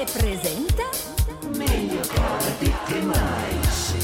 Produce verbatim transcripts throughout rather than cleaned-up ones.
che presenta Meglio tardi che mai.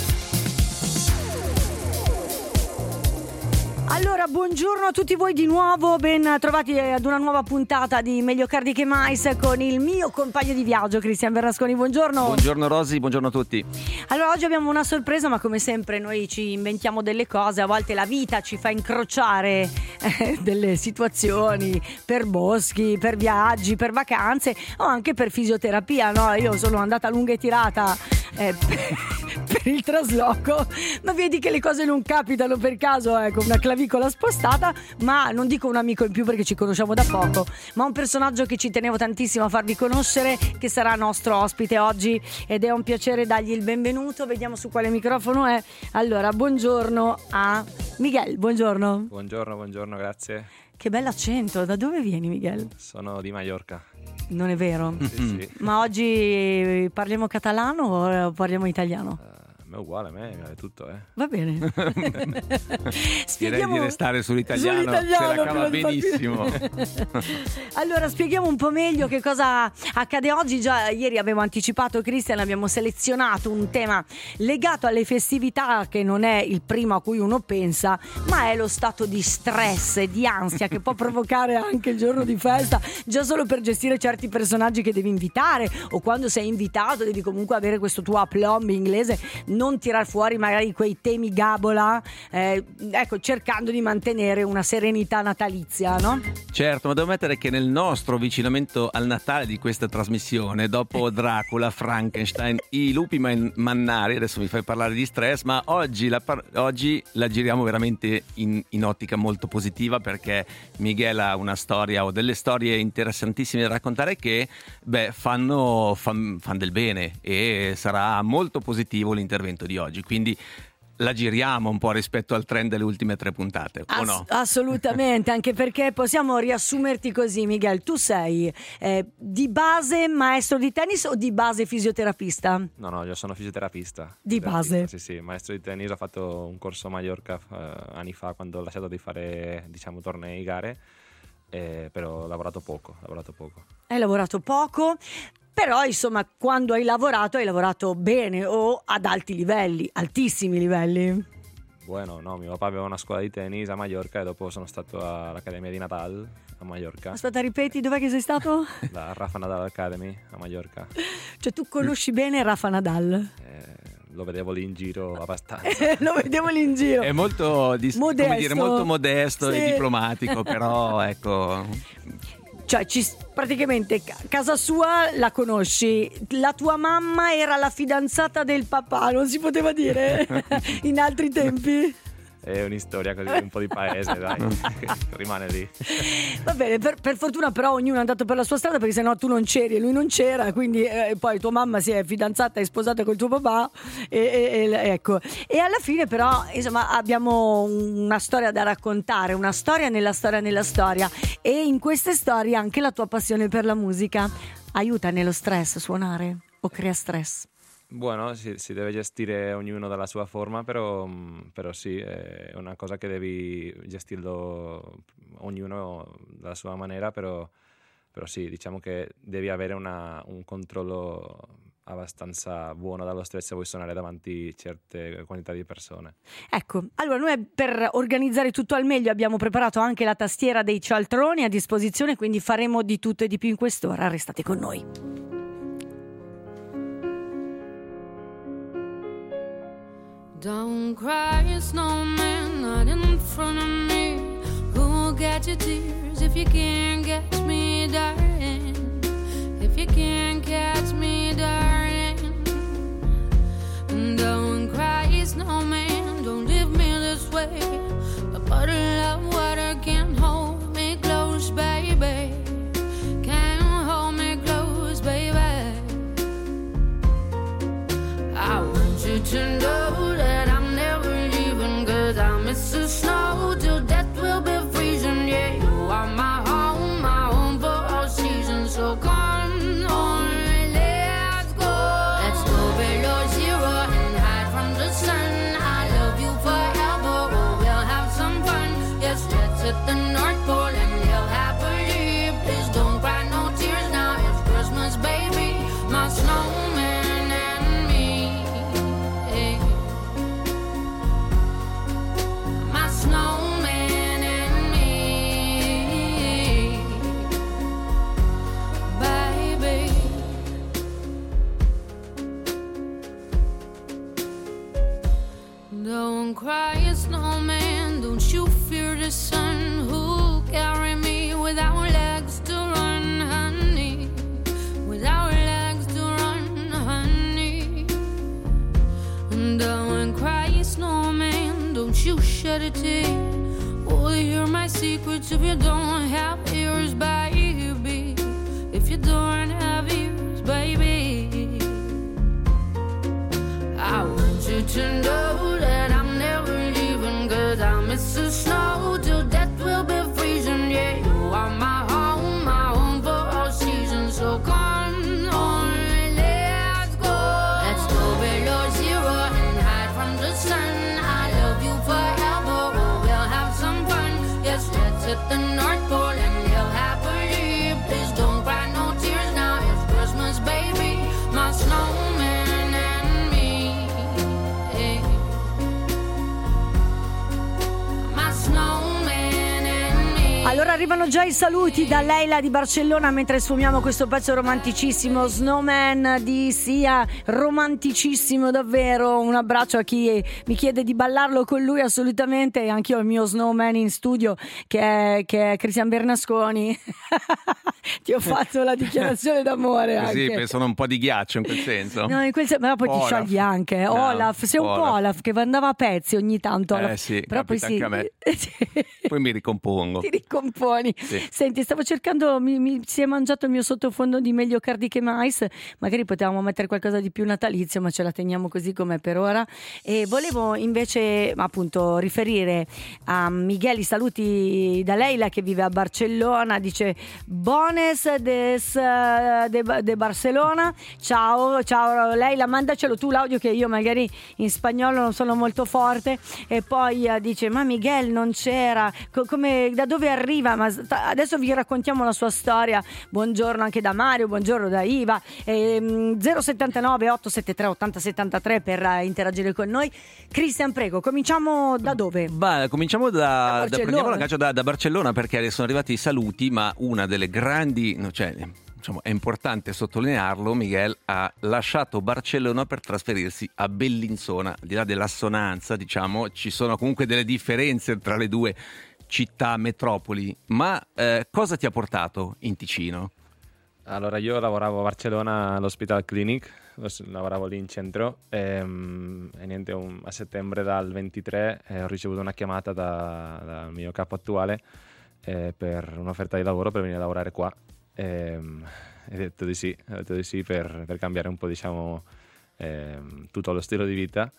Allora, buongiorno a tutti voi di nuovo, ben trovati ad una nuova puntata di Meglio Cardi che Mais con il mio compagno di viaggio Cristian Bernasconi. Buongiorno. Buongiorno Rosy, buongiorno a tutti. Allora, oggi abbiamo una sorpresa, ma come sempre noi ci inventiamo delle cose, a volte la vita ci fa incrociare eh, delle situazioni per boschi, per viaggi, per vacanze o anche per fisioterapia, no? Io sono andata lunga e tirata eh, per, per il trasloco, ma vedi che le cose non capitano per caso, ecco, una clavicola spostata, ma non dico un amico in più perché ci conosciamo da poco, ma un personaggio che ci tenevo tantissimo a farvi conoscere, che sarà nostro ospite oggi, ed è un piacere dargli il benvenuto. Vediamo su quale microfono è. Allora, buongiorno a Miguel. Buongiorno. Buongiorno, buongiorno, grazie. Che bell'accento, da dove vieni, Miguel? Sono di Maiorca. Non è vero? Sì, sì. Ma oggi parliamo catalano o parliamo italiano? Uh, è uguale a me, è tutto, eh. Va bene. Direi di restare sull'italiano, sull'italiano se la cava benissimo. Allora, spieghiamo un po' meglio che cosa accade oggi. Già ieri avevo anticipato, Cristian, abbiamo selezionato un tema legato alle festività, che non è il primo a cui uno pensa, ma è lo stato di stress e di ansia che può provocare anche il giorno di festa, già solo per gestire certi personaggi che devi invitare, o quando sei invitato devi comunque avere questo tuo aplomb inglese, non tirar fuori magari quei temi gabola, eh, ecco, cercando di mantenere una serenità natalizia, no? Certo, ma devo mettere che nel nostro avvicinamento al Natale di questa trasmissione, dopo Dracula, Frankenstein, i lupi man- mannari, adesso mi fai parlare di stress, ma oggi la, par- oggi la giriamo veramente in, in ottica molto positiva, perché Miguel ha una storia o delle storie interessantissime da raccontare che beh, fanno, fan, fan del bene, e sarà molto positivo l'intervento di oggi, quindi la giriamo un po' rispetto al trend delle ultime tre puntate, Ass- o no? Assolutamente, anche perché possiamo riassumerti così, Miguel. Tu sei eh, di base maestro di tennis o di base fisioterapista? No, no, io sono fisioterapista. Di base? Sì, sì, maestro di tennis. Ho fatto un corso a Maiorca eh, anni fa, quando ho lasciato di fare, diciamo, tornei, gare, eh, però ho lavorato poco, ho lavorato poco. Hai lavorato poco, però insomma quando hai lavorato hai lavorato bene o ad alti livelli, altissimi livelli. Bueno, no, mio papà aveva una scuola di tennis a Maiorca e dopo sono stato all'Accademia di Nadal a Maiorca. Aspetta, ripeti, dov'è che sei stato? La Rafa Nadal Academy a Maiorca. Cioè tu conosci bene Rafa Nadal? Eh, lo vedevo lì in giro abbastanza. Lo vedevo lì in giro. È molto, dis- Modesto. come dire, molto modesto Sì. e diplomatico, però ecco... Cioè ci, praticamente casa sua la conosci, la tua mamma era la fidanzata del papà, non si poteva dire in altri tempi? È un'istoria così, un po' di paese, dai, rimane lì. Va bene, per, per fortuna però ognuno è andato per la sua strada, perché sennò tu non c'eri e lui non c'era, quindi eh, poi tua mamma si è fidanzata e sposata col tuo papà e, e, e ecco. E alla fine però insomma abbiamo una storia da raccontare, una storia nella storia nella storia, e in queste storie anche la tua passione per la musica. Aiuta nello stress suonare o crea stress? Bueno, si, si deve gestire ognuno dalla sua forma, però, però sì, è una cosa che devi gestirlo ognuno dalla sua maniera, però, però sì, diciamo che devi avere una, un controllo abbastanza buono dallo stress se vuoi suonare davanti certe quantità di persone. Ecco, allora noi per organizzare tutto al meglio abbiamo preparato anche la tastiera dei cialtroni a disposizione, quindi faremo di tutto e di più in quest'ora, restate con noi. Don't cry, snowman, not in front of me. Who'll get your tears if you can't catch me, darling? If you can't catch me, darling. Don't cry, snowman, don't leave me this way. A bottle of water can't hold me close, baby. Can't hold me close, baby. I want you to know that I'm never leaving, 'cause I miss the snow till death will be freezing. Yeah, you are my home, my home. you shed a tear? Will you hear my secrets if you don't have ears, baby? If you don't have ears, baby, I want you to know that I'm never leaving, 'cause I miss the snow till death will be freezing. Yeah, you are my home, my home for all seasons. So come on, let's go. Let's go below zero and hide from the sun. I love you forever, oh, we'll have some fun. Yes, let's hit the North Pole and live happily. Please don't cry no tears now, it's Christmas, baby. My snowman and me, eh. My snowman and me. Allora arrivano già i saluti da Leila di Barcellona mentre sfumiamo questo pezzo romanticissimo, Snowman di Sia, romanticissimo davvero. Un abbraccio a chi mi chiede di ballarlo con lui, assolutamente. E anch'io ho il mio Snowman in studio che è, che è Cristian Bernasconi. Ti ho fatto la dichiarazione d'amore anche. Sì, pensano un po' di ghiaccio in quel senso. No, in quel senso, però poi Olaf. ti sciogli anche. No, Olaf, sei un Olaf. po' Olaf che andava a pezzi ogni tanto. Olaf. Eh sì, però poi capita sì. anche a me. Poi mi ricompongo. Ti ricomponi. Sì. Senti, stavo cercando, mi, mi si è mangiato il mio sottofondo di Meglio Cardi che Mais, magari potevamo mettere qualcosa di più natalizio, ma ce la teniamo così com'è per ora. E volevo invece appunto riferire a Miguel i saluti da Leila che vive a Barcellona, dice Bones des, eh, de, de Barcelona, ciao, ciao Leila, mandacelo tu l'audio che io magari in spagnolo non sono molto forte. E poi eh, dice ma Miguel non c'era, co- come, da dove arriva? Ma sta- adesso vi raccontiamo la sua storia. Buongiorno anche da Mario, buongiorno da Iva. ehm, zero settantanove otto settantatré ottanta settantatré per eh, interagire con noi. Cristian, prego, cominciamo da dove? Bah, cominciamo da, Da da Barcellona. prendiamo la caccia da, da Barcellona, perché sono arrivati i saluti, ma una delle grandi, no, cioè, diciamo, è importante sottolinearlo, Miguel ha lasciato Barcellona per trasferirsi a Bellinzona. Al di là dell'assonanza, diciamo, ci sono comunque delle differenze tra le due città metropoli, ma eh, cosa ti ha portato in Ticino? Allora, io lavoravo a Barcellona all'Hospital Clinic, lavoravo lì in centro e, e niente, un, a settembre dal ventitré eh, ho ricevuto una chiamata da- dal mio capo attuale eh, per un'offerta di lavoro per venire a lavorare qua e ho detto di sì, ho detto di sì per, per cambiare un po', diciamo, ehm, tutto lo stile di vita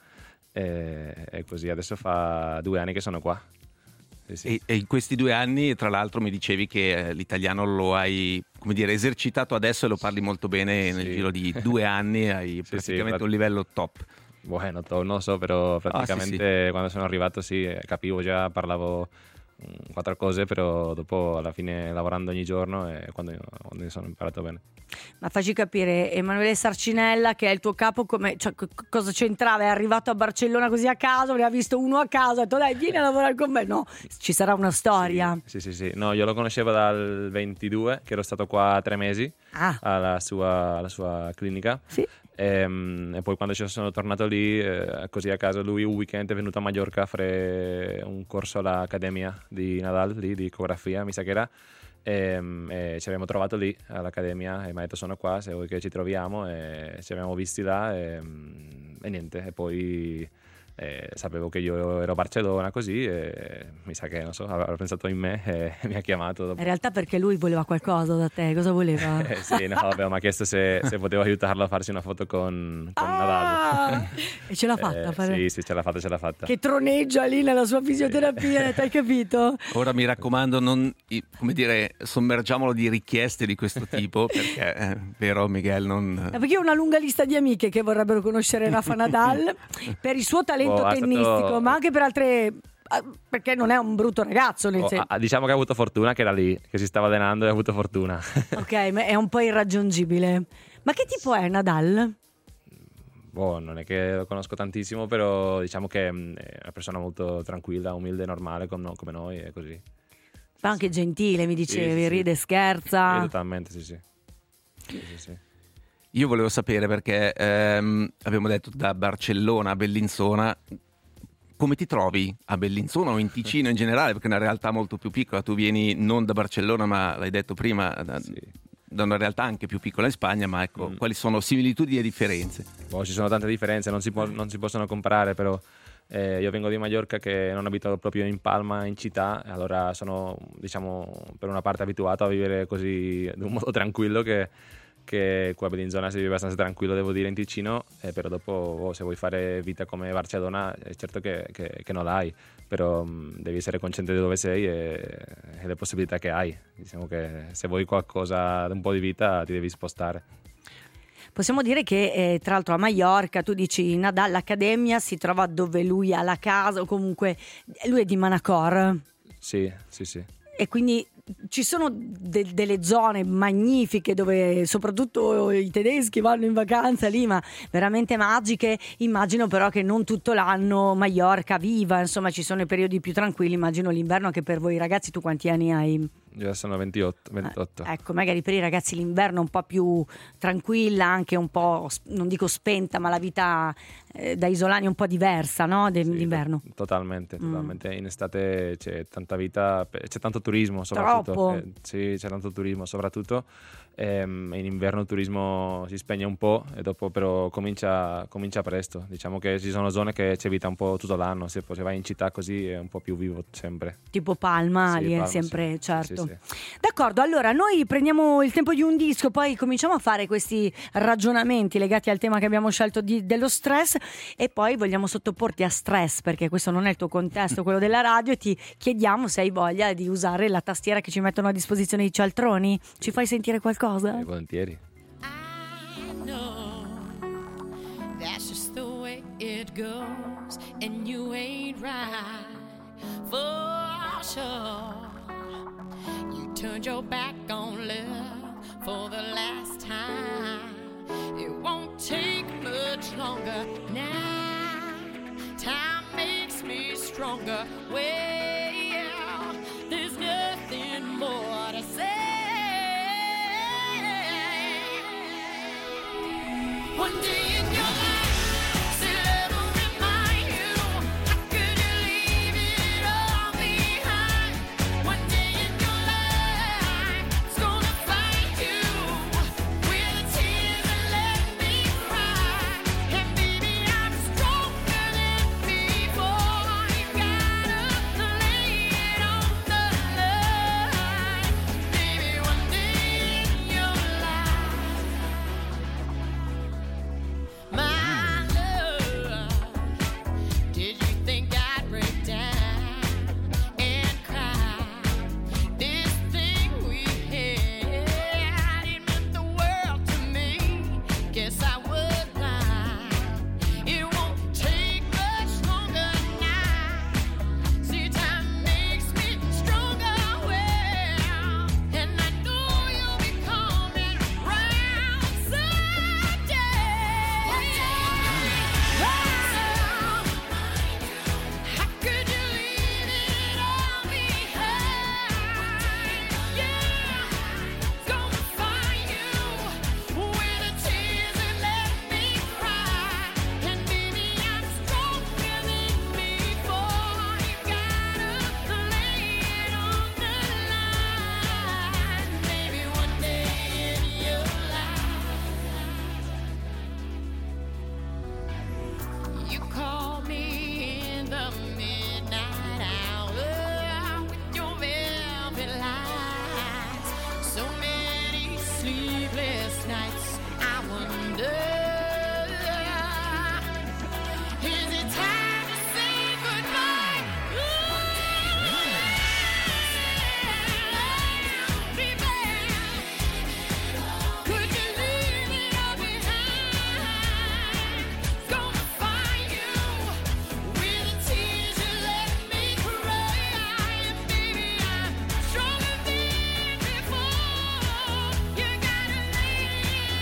e, e così adesso fa due anni che sono qua. Sì, sì. E, e in questi due anni, tra l'altro, mi dicevi che eh, l'italiano lo hai, come dire, esercitato adesso e lo parli molto bene. Nel Sì. giro di due anni hai Sì, praticamente sì, un livello top. Bueno, to- non so, però praticamente quando sono arrivato sì, eh, capivo già, parlavo mm, quattro cose, però dopo alla fine lavorando ogni giorno è quando, quando mi sono imparato bene. Ma facci capire, Emanuele Sarcinella, che è il tuo capo, come, cioè, co- cosa c'entrava? È arrivato a Barcellona così a caso, aveva visto uno a caso, ha detto dai vieni a lavorare con me. No, ci sarà una storia. Sì, sì, sì. No, io lo conoscevo dal ventidue, che ero stato qua tre mesi Ah, alla sua, alla sua clinica. sì. Ehm, E, poi quando ci sono tornato lì, eh, così a caso, lui un weekend è venuto a Mallorca a fare un corso all'Accademia di Nadal, lì, di ecografia, mi sa che era. E, e ci abbiamo trovato lì all'Accademia e mi ha detto sono qua, se vuoi che ci troviamo, e ci abbiamo visti là e, e niente, e poi eh, sapevo che io ero a Barcellona così e mi sa che non so, aveva pensato in me e mi ha chiamato dopo. In realtà perché lui voleva qualcosa da te, cosa voleva? Eh, sì, no, vabbè, mi ha chiesto se, se potevo aiutarlo a farsi una foto con, con Nadal. Ah! E ce l'ha fatta Eh, a fare- sì, sì, ce l'ha fatta, ce l'ha fatta. Che troneggia lì nella sua fisioterapia, hai capito? Ora mi raccomando, non, i- come dire, sommergiamolo di richieste di questo tipo, perché, eh, vero Miguel, non... Eh, Perché io ho una lunga lista di amiche che vorrebbero conoscere Rafa Nadal per il suo talento Oh, ha stato- tennistico, ma anche per altre, eh, perché non è un brutto ragazzo, nel Oh, senso. ah, diciamo che ha avuto fortuna che era lì, che si stava allenando e ha avuto fortuna. Ok, ma è un po' irraggiungibile. Ma che tipo è Nadal? Boh, non è che lo conosco tantissimo, però diciamo che mh, è una persona molto tranquilla, umilde, normale com- come noi e così. Ma anche gentile, mi dicevi, sì, sì. ride, scherza. Sì, totalmente, sì, sì. Sì, sì, sì. Io volevo sapere, perché ehm, abbiamo detto da Barcellona a Bellinzona, come ti trovi a Bellinzona o in Ticino in generale, perché è una realtà molto più piccola. Tu vieni non da Barcellona, ma l'hai detto prima, da, Sì. da una realtà anche più piccola in Spagna, ma ecco, Mm. quali sono similitudini e differenze? Boh, ci sono tante differenze, non si, può- non si possono comparare, però Eh, io vengo di Mallorca, che non abito proprio in Palma, in città, allora sono, diciamo, per una parte abituato a vivere così in un modo tranquillo, che, che qua in zona si vive abbastanza tranquillo, devo dire, in Ticino, eh, però dopo oh, se vuoi fare vita come Barcellona è certo che, che, che non l'hai, però mh, devi essere consciente di dove sei e, e le possibilità che hai. Diciamo che se vuoi qualcosa, un po' di vita, ti devi spostare. Possiamo dire che eh, tra l'altro a Maiorca, tu dici Nadal, l'Accademia si trova dove lui ha la casa, o comunque lui è di Manacor. Sì, sì, sì. E quindi ci sono de- delle zone magnifiche dove soprattutto i tedeschi vanno in vacanza lì, ma veramente magiche. Immagino però che non tutto l'anno Maiorca viva, insomma ci sono i periodi più tranquilli, immagino l'inverno, che per voi ragazzi, tu quanti anni hai? Io sono ventotto. ventotto. Eh, ecco, magari per i ragazzi l'inverno è un po' più tranquilla, anche un po', non dico spenta, ma la vita eh, da isolani è un po' diversa, no? De- Sì, d'inverno. to- totalmente, Mm. totalmente. In estate c'è tanta vita, c'è tanto turismo soprattutto. Troppo. Eh, sì, c'è tanto turismo soprattutto. Ehm, in inverno il turismo si spegne un po' e dopo però comincia, comincia presto. Diciamo che ci sono zone che c'è vita un po' tutto l'anno, se poi se vai in città così è un po' più vivo sempre. Tipo Palma, Sì, lì Palma, è sempre, sì. certo. Sì, sì. D'accordo, allora noi prendiamo il tempo di un disco, poi cominciamo a fare questi ragionamenti legati al tema che abbiamo scelto di- dello stress, e poi vogliamo sottoporti a stress, perché questo non è il tuo contesto, quello della radio, e ti chiediamo se hai voglia di usare la tastiera che ci mettono a disposizione i cialtroni. Ci fai sentire qualcosa? Eh, volentieri. I know that's just the way it goes, and you ain't right for sure. You turned your back on love for the last time. It won't take much longer now. Time makes me stronger. Well, there's nothing more to say. One day in your life, say love will remind you. How could you leave it all behind? One day in your life, it's gonna find you with the tears and let me cry. And baby, I'm stronger than before. You gotta lay it on the line. Baby, one day in your life, my love, did you think I'd break down and cry? This thing we had, it meant the world to me. Guess I was blind. It won't take much longer now. See, time makes me stronger, well, and I know you'll be coming round someday. How could you leave it all behind? Yeah, gonna find you with the tears and let me cry. And baby, I'm stronger than before. You gotta lay it on the line. Maybe one day in your life, you call me in the midnight hour with your velvet lights. So many sleepless nights, I wonder, is it time to say goodbye? Baby, could you leave it all behind? Gonna find you with the tears you let me cry. And baby, I'm stronger than before. You gotta lay it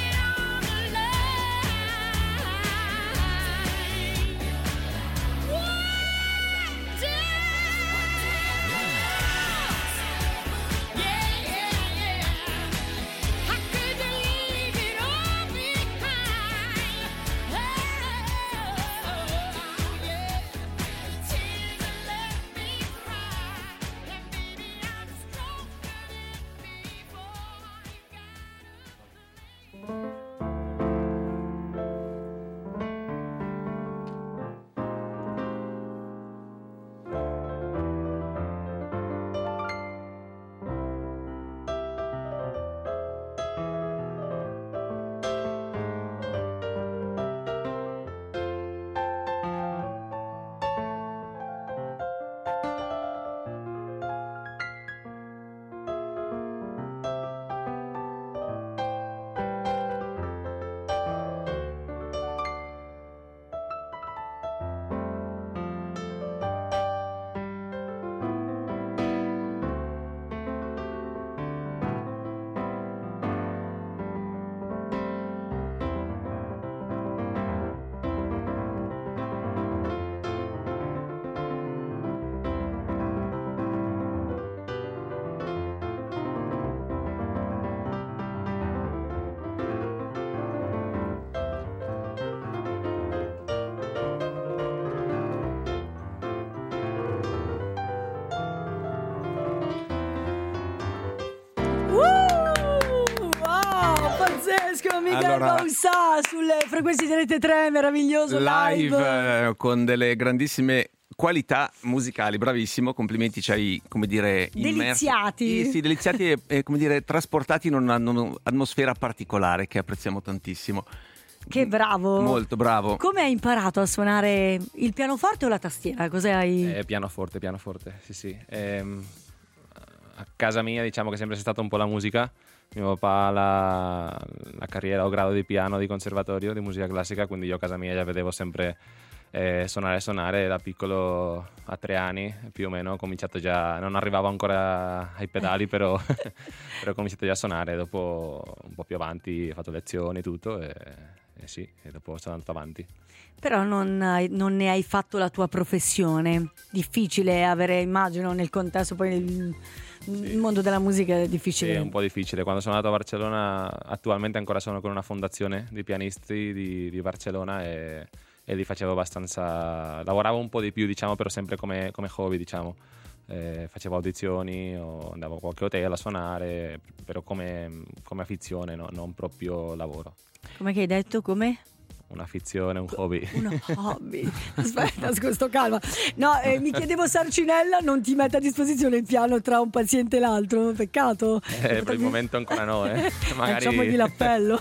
con Miguel Allora- Bausa sulle frequenze di Rete tre, meraviglioso live. live eh, con delle grandissime qualità musicali, bravissimo, complimenti, ci hai, come dire, immersi- Deliziati. Sì, sì, deliziati e, e, come dire, trasportati in un'atmosfera particolare che apprezziamo tantissimo. Che bravo. Molto bravo. Come hai imparato a suonare il pianoforte o la tastiera? Cos'è hai... Eh, pianoforte, pianoforte, sì sì. Ehm, a casa mia diciamo che è sempre stata un po' la musica. Mio papà ha la, la carriera o grado di piano di conservatorio di musica classica, quindi io a casa mia già vedevo sempre eh, suonare e suonare. Da piccolo, a tre anni più o meno, ho cominciato già, non arrivavo ancora ai pedali, però, però ho cominciato già a suonare. Dopo un po' più avanti ho fatto lezioni e tutto e, e sì, e dopo sono andato avanti. Però non, hai- non ne hai fatto la tua professione. Difficile avere, immagino, nel contesto poi il, il mondo della musica è Sì, difficile. è un po' difficile. Quando sono andato a Barcellona, attualmente ancora sono con una fondazione di pianisti di, di Barcellona e, e lì facevo abbastanza, lavoravo un po' di più, diciamo, però sempre come, come hobby, diciamo. Eh, facevo audizioni o andavo a qualche hotel a suonare, però come, come affizione, no? Non proprio lavoro. Come che hai detto? Come? Un'affizione, un hobby. Un hobby. Aspetta, sto calma. No, eh, mi chiedevo, Sarcinella non ti mette a disposizione il piano tra un paziente e l'altro? Peccato. Eh, per il momento ancora no, eh. Magari... Facciamogli l'appello.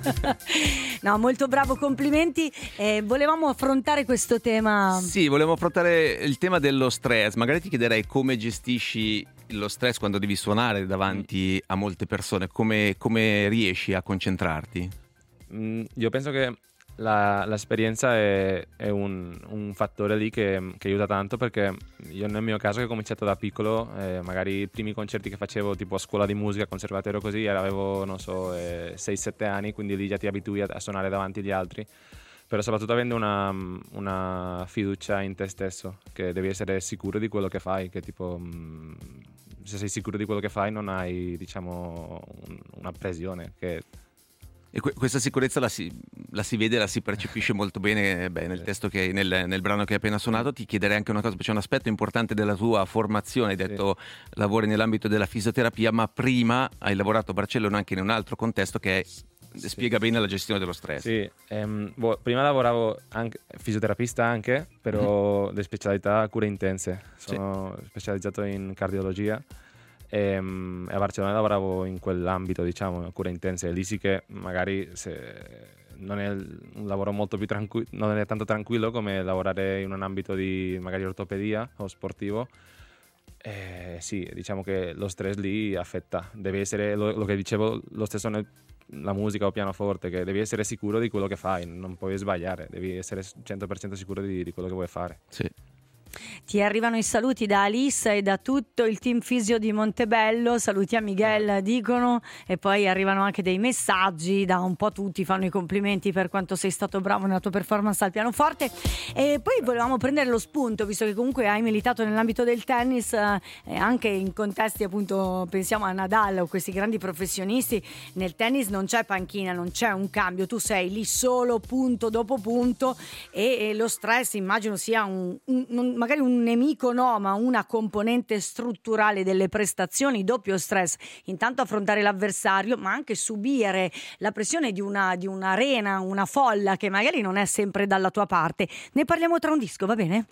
No, molto bravo, complimenti. Eh, volevamo affrontare questo tema. Sì, volevo affrontare il tema dello stress. Magari ti chiederei come gestisci lo stress quando devi suonare davanti a molte persone, come, come riesci a concentrarti? Mm, io penso che la, l'esperienza è, è un, un fattore lì che, che aiuta tanto, perché io nel mio caso, che ho cominciato da piccolo, eh, magari i primi concerti che facevo tipo a scuola di musica, conservatorio così, avevo non so eh, sei sette anni, quindi lì già ti abitui a, a suonare davanti agli altri, però soprattutto avendo una, una fiducia in te stesso, che devi essere sicuro di quello che fai, che tipo mh, se sei sicuro di quello che fai non hai, diciamo, un, una pressione che... E que- questa sicurezza la si, la si vede, la si percepisce molto bene, beh, nel testo che nel, nel brano che hai appena suonato. Ti chiederei anche una cosa, perché c'è un aspetto importante della tua formazione. Hai detto lavori nell'ambito della fisioterapia, ma prima hai lavorato a Barcellona anche in un altro contesto che è, Sì. spiega bene la gestione dello stress. Sì, ehm, boh, prima lavoravo anche fisioterapista anche, però le specialità cure intense. Sono specializzato in cardiologia e, e a Barcellona lavoravo in quell'ambito, diciamo, cure intense. E lì sì che magari se non è un lavoro molto più tranquillo, non è tanto tranquillo come lavorare in un ambito di magari ortopedia o sportivo. Eh, sì, diciamo che lo stress lì affetta. Deve essere lo, lo che dicevo, lo stesso nel la musica o pianoforte, che devi essere sicuro di quello che fai, non puoi sbagliare, devi essere cento per cento sicuro di, di quello che vuoi fare. Sì. Ti arrivano i saluti da Alissa e da tutto il team fisio di Montebello. Saluti a Miguel, dicono, e poi arrivano anche dei messaggi da un po' tutti, fanno i complimenti per quanto sei stato bravo nella tua performance al pianoforte. E poi volevamo prendere lo spunto, visto che comunque hai militato nell'ambito del tennis, eh, anche in contesti, appunto, pensiamo a Nadal o questi grandi professionisti. Nel tennis non c'è panchina, non c'è un cambio, tu sei lì solo punto dopo punto, e, e lo stress immagino sia un, un, un magari un nemico, no, ma una componente strutturale delle prestazioni. Doppio stress: intanto affrontare l'avversario, ma anche subire la pressione di una di un'arena, una folla che magari non è sempre dalla tua parte. Ne parliamo tra un disco, va bene?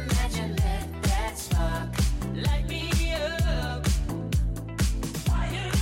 Light me up. Fire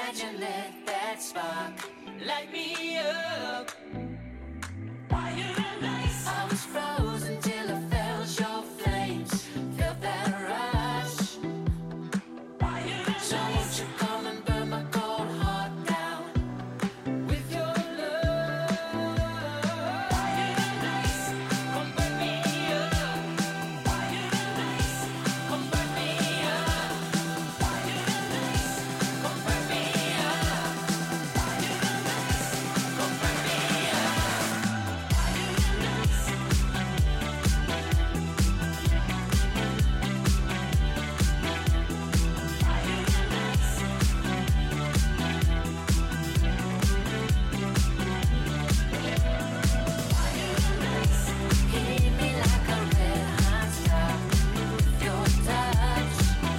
imagine that that spark light me up. Fire and ice. I was frozen till I felt your flames, felt that rush. Fire and ice. So won't you come and burn my cold heart down with your love? Fire and ice, come burn me up. Fire and ice, come burn me up. Fire and ice, come burn me up. Fire and ice, come burn me up. Fire and ice. Heat me like a red hot star with your touch.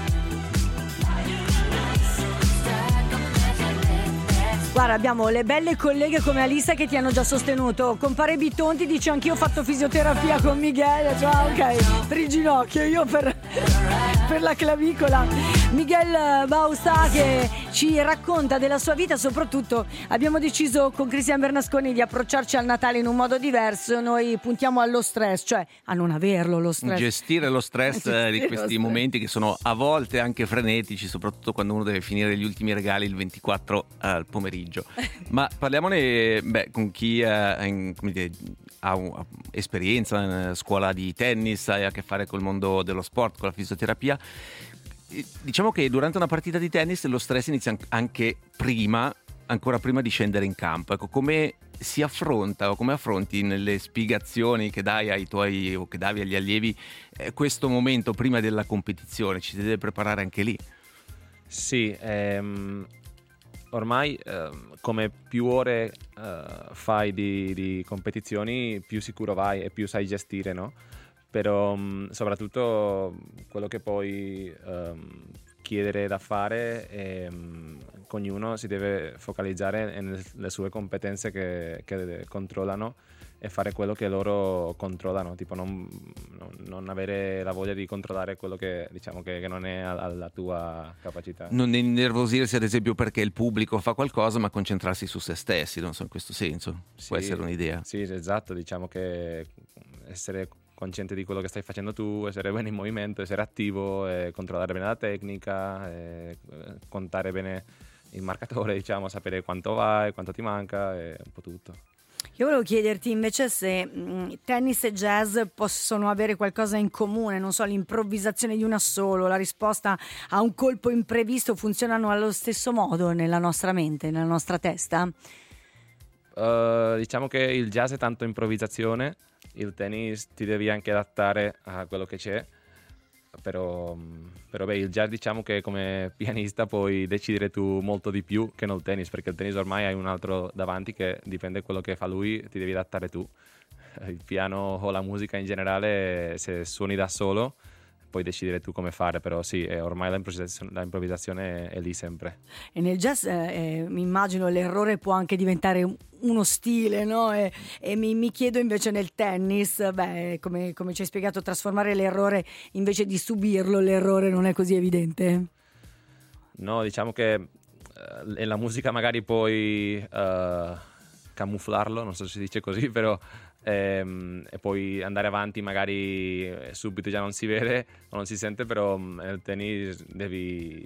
Fire and ice, strike a magic that Guarda, abbiamo le belle colleghe come Alissa che ti hanno già sostenuto. Compare Bitonti dice anch'io ho fatto fisioterapia con Miguel. Cioè, ah, ok, per il ginocchio, io per, per la clavicola. Miguel Bausta che ci racconta della sua vita. Soprattutto abbiamo deciso con Cristian Bernasconi di approcciarci al Natale in un modo diverso. Noi puntiamo allo stress, cioè a non averlo lo stress. Gestire lo stress Gestire eh, di lo questi stress. momenti che sono a volte anche frenetici, soprattutto quando uno deve finire gli ultimi regali il ventiquattro al pomeriggio. Ma parliamone beh, con chi eh, in- come dire, ha un- ha esperienza in scuola di tennis, ha a che fare col mondo dello sport, con la fisioterapia. Eh, Diciamo che durante una partita di tennis lo stress inizia an- anche prima, ancora prima di scendere in campo. Ecco, come si affronta o come affronti nelle spiegazioni che dai ai tuoi o che davi agli allievi eh, questo momento prima della competizione? Ci si deve preparare anche lì. Sì, ehm, ormai ehm, come più ore eh, fai di, di competizioni, più sicuro vai e più sai gestire, no? Però mh, soprattutto quello che puoi ehm, chiedere da fare è, mh, che ognuno si deve focalizzare nelle sue competenze che, che controllano e fare quello che loro controllano, tipo non, non- non avere la voglia di controllare quello che diciamo che, che non è al- alla tua capacità. Non innervosirsi ad esempio perché il pubblico fa qualcosa, ma concentrarsi su se stessi, non so, in questo senso può Sì, essere un'idea. Sì, esatto, diciamo che essere cosciente di quello che stai facendo tu, essere bene in movimento, essere attivo, e controllare bene la tecnica, e eh, contare bene il marcatore, diciamo, sapere quanto vai, quanto ti manca, e un po' tutto. Io volevo chiederti invece se mh, tennis e jazz possono avere qualcosa in comune, non so, l'improvvisazione di un assolo, la risposta a un colpo imprevisto funzionano allo stesso modo nella nostra mente, nella nostra testa? Uh, diciamo che il jazz è tanto improvvisazione, il tennis ti devi anche adattare a quello che c'è, però, però beh, il jazz diciamo che come pianista puoi decidere tu molto di più che nel tennis, perché il tennis ormai hai un altro davanti che dipende da quello che fa lui, ti devi adattare tu. Il piano o la musica in generale, se suoni da solo puoi decidere tu come fare, però sì, eh, ormai la improvvisazione, la improvvisazione è, è lì sempre. E nel jazz eh, eh, mi immagino l'errore può anche diventare un- uno stile, no? E, e mi, mi chiedo invece nel tennis, beh, come, come ci hai spiegato, trasformare l'errore invece di subirlo, l'errore non è così evidente. No, diciamo che eh, nella musica magari puoi eh, camuffarlo, non so se si dice così, però ehm, e poi andare avanti magari eh, subito già non si vede o non si sente, però mm, nel tennis devi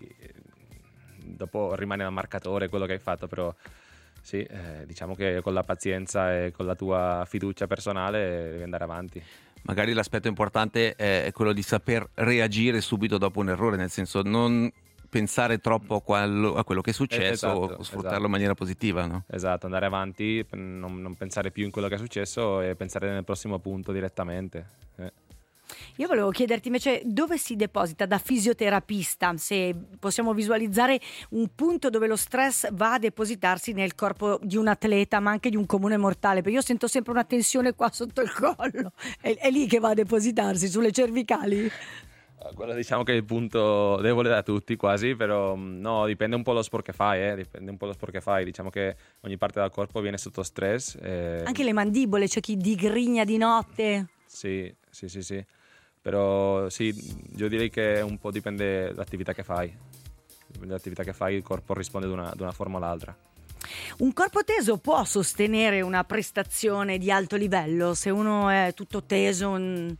dopo rimane al marcatore quello che hai fatto, però sì, eh, diciamo che con la pazienza e con la tua fiducia personale devi andare avanti. Magari l'aspetto importante è quello di saper reagire subito dopo un errore, nel senso non pensare troppo a quello, a quello che è successo Esatto, o sfruttarlo esatto. in maniera positiva, no? Esatto, andare avanti, non, non pensare più in quello che è successo e pensare nel prossimo punto direttamente. Eh. Io volevo chiederti invece dove si deposita da fisioterapista, se possiamo visualizzare un punto dove lo stress va a depositarsi nel corpo di un atleta, ma anche di un comune mortale, perché io sento sempre una tensione qua sotto il collo, è, è lì che va a depositarsi, sulle cervicali? Quello diciamo che è il punto debole da tutti quasi, però no, dipende un po' lo sport che fai, eh, dipende un po' lo sport che fai, diciamo che ogni parte del corpo viene sotto stress. E... Anche le mandibole, c'è chi digrigna di notte. Sì, sì, sì, sì, però sì, io direi che un po' dipende dall'attività che fai, le attività che fai il corpo risponde ad una, ad una forma o all'altra. Un corpo teso può sostenere una prestazione di alto livello? Se uno è tutto teso... un-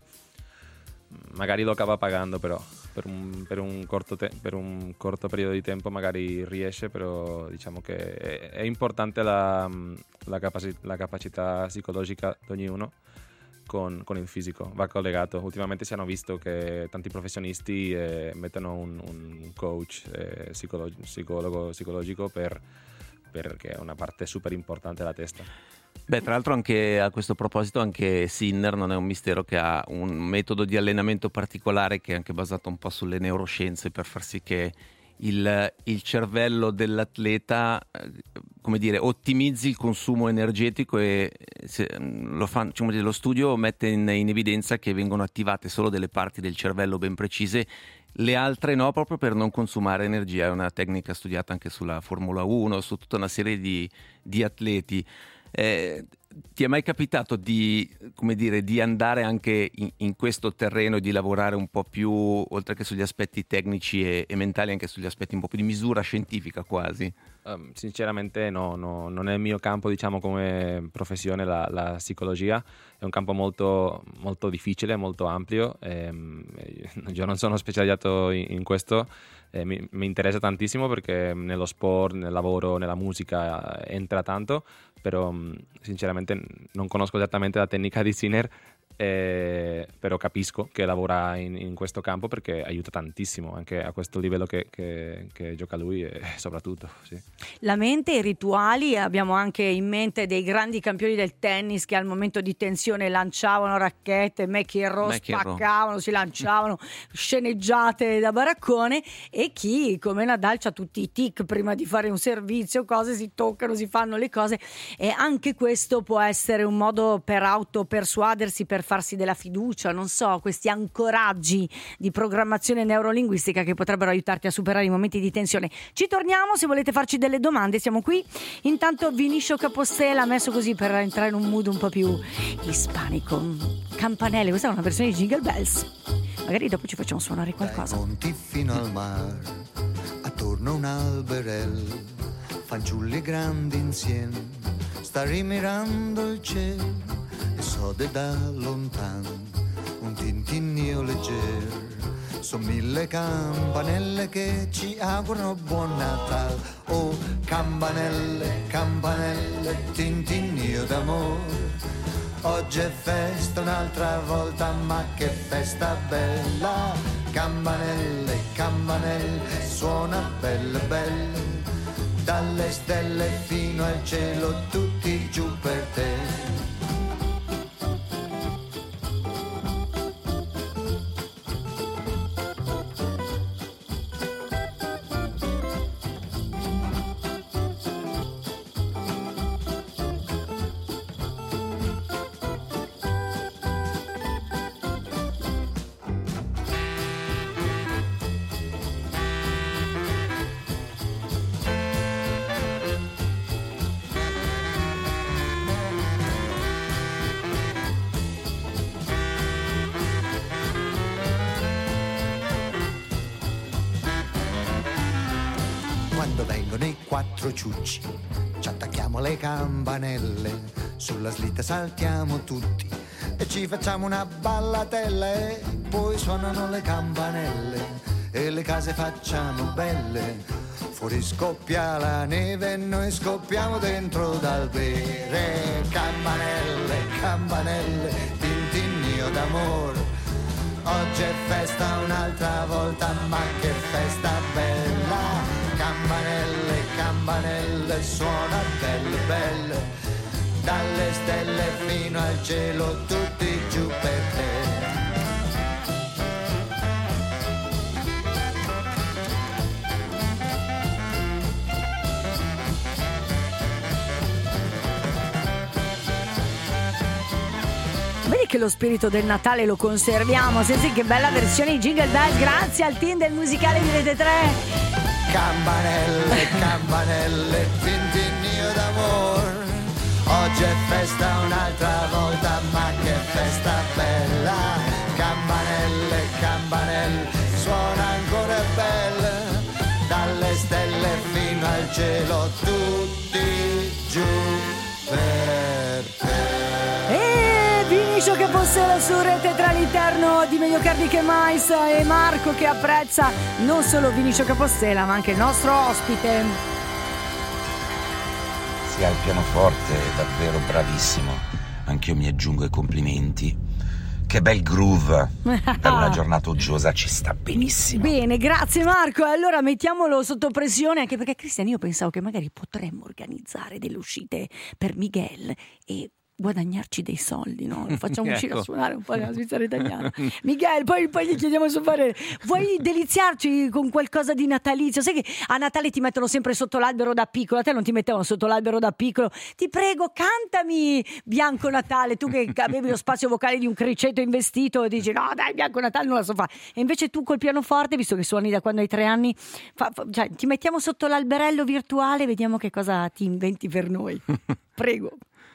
Magari lo acaba pagando, però per un, per un corto te- per un corto periodo di tempo magari riesce, però diciamo che è, è importante la, la, capaci- la capacità psicologica di ognuno con, con il fisico, va collegato. Ultimamente si hanno visto che tanti professionisti eh, mettono un, un coach eh, psicolo- psicologo psicologico per, perché è una parte super importante della testa. Beh, tra l'altro anche a questo proposito anche Sinner non è un mistero che ha un metodo di allenamento particolare che è anche basato un po' sulle neuroscienze per far sì che il, il cervello dell'atleta, eh, come dire, ottimizzi il consumo energetico e se, lo, fa, diciamo, lo studio mette in, in evidenza che vengono attivate solo delle parti del cervello ben precise, le altre no, proprio per non consumare energia. È una tecnica studiata anche sulla Formula uno, su tutta una serie di, di atleti. Eh, ti è mai capitato di, come dire, di andare anche in, in questo terreno e di lavorare un po' più, oltre che sugli aspetti tecnici e, e mentali, anche sugli aspetti un po' più di misura scientifica quasi? Um, sinceramente no, no, non è il mio campo, diciamo, come professione la, la psicologia. È un campo molto, molto difficile, molto ampio. Ehm, io non sono specializzato in, in questo. Eh, mi, mi interessa tantissimo perché nello sport, nel lavoro, nella musica eh, entra tanto, però mh, sinceramente non conosco esattamente la tecnica di Sinner, eh, però capisco che lavora in, in questo campo perché aiuta tantissimo anche a questo livello che, che, che gioca lui e soprattutto sì. La mente, i rituali, abbiamo anche in mente dei grandi campioni del tennis che al momento di tensione lanciavano racchette, McEnroe, McEnroe. spaccavano, si lanciavano sceneggiate da baraccone, e chi come Nadal c'ha tutti i tic prima di fare un servizio, cose, si toccano, si fanno le cose, e anche questo può essere un modo per autopersuadersi, per farsi della fiducia, non so, questi ancoraggi di programmazione neurolinguistica che potrebbero aiutarti a superare i momenti di tensione. Ci torniamo se volete farci delle domande, siamo qui. Intanto Vinicio Capostela ha messo così per entrare in un mood un po' più ispanico. Campanelle, questa è una versione di Jingle Bells. Magari dopo ci facciamo suonare qualcosa. Dai monti fino al mare, attorno un alberello, fanciulli grandi insieme, sta rimirando il cielo e sode da lontano un tintinnio leggero. Sono mille campanelle che ci augurano buon Natale. Oh, campanelle, campanelle, tintinnio d'amore. Oggi è festa un'altra volta, ma che festa bella. Campanelle, campanelle, suona belle belle. Dalle stelle fino al cielo, tutti giù per te. Quando vengono i quattro ciucci, ci attacchiamo le campanelle, sulla slitta saltiamo tutti e ci facciamo una ballatella e poi suonano le campanelle e le case facciamo belle. Fuori scoppia la neve e noi scoppiamo dentro dal bere. Campanelle, campanelle, tintinnio d'amore. Oggi è festa un'altra volta, ma che festa bella. Campanelle, campanelle, suona belle belle. Dalle stelle fino al cielo, tutti giù per te. Vedi che lo spirito del Natale lo conserviamo. Senti che bella versione di Jingle Bells, grazie al team del musicale di Rete tre. Campanelle, campanelle, tintinnio d'amor. Oggi è festa un'altra volta, ma che festa bella. Campanelle, campanelle, suona ancora belle. Dalle dal cielo tutti giù per te. E Vinicio Capossela su Rete tra l'interno di Meglio Cardi che Mais e Marco che apprezza non solo Vinicio Capossela ma anche il nostro ospite. Sì, al pianoforte è davvero bravissimo, anch'io mi aggiungo ai complimenti. Che bel groove, per una giornata uggiosa ci sta benissimo. Bene, grazie Marco. Allora mettiamolo sotto pressione, anche perché Cristian io pensavo che magari potremmo organizzare delle uscite per Miguel e guadagnarci dei soldi, no? Lo facciamo uscire Ecco. a suonare un po' nella Svizzera italiana. Miguel, poi, poi gli chiediamo il suo parere. Vuoi deliziarci con qualcosa di natalizio? Sai che a Natale ti mettono sempre sotto l'albero da piccolo, a te non ti mettevano sotto l'albero da piccolo. Ti prego, cantami Bianco Natale, tu che avevi lo spazio vocale di un criceto investito e dici no dai Bianco Natale non la so fare. E invece tu col pianoforte, visto che suoni da quando hai tre anni, fa, fa, cioè, ti mettiamo sotto l'alberello virtuale, vediamo che cosa ti inventi per noi. Prego.